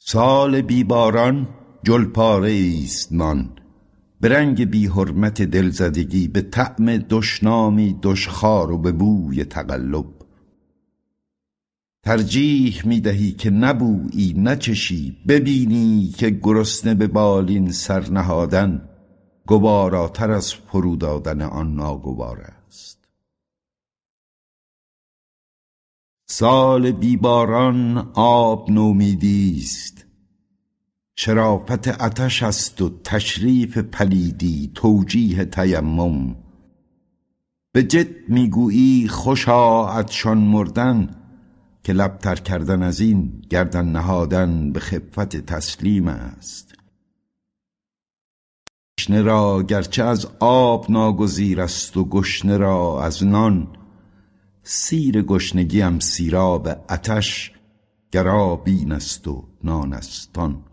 سال بی باران جلپاره ایست مان، به رنگ بی حرمت دلزدگی، به طعم دشنامی دشخوار و به بوی تقلب. ترجیح می دهی که نبویی نچشی، ببینی که گرسنه به بالین سر نهادن گواراتر از فرو دادن آن ناگوار است. سال بی باران آب نومیدی است، شرافت عطش است و تشریف پلیدی توجیه تیمم. به جد میگویی خوشا عطشان مردن، که لب تر کردن از این گردن نهادن به خفت تسلیم است. تشنه را گرچه از آب ناگزیر است و گشنه را از نان، سیر گشنگیم سیراب عطش گرابین است و نانستان.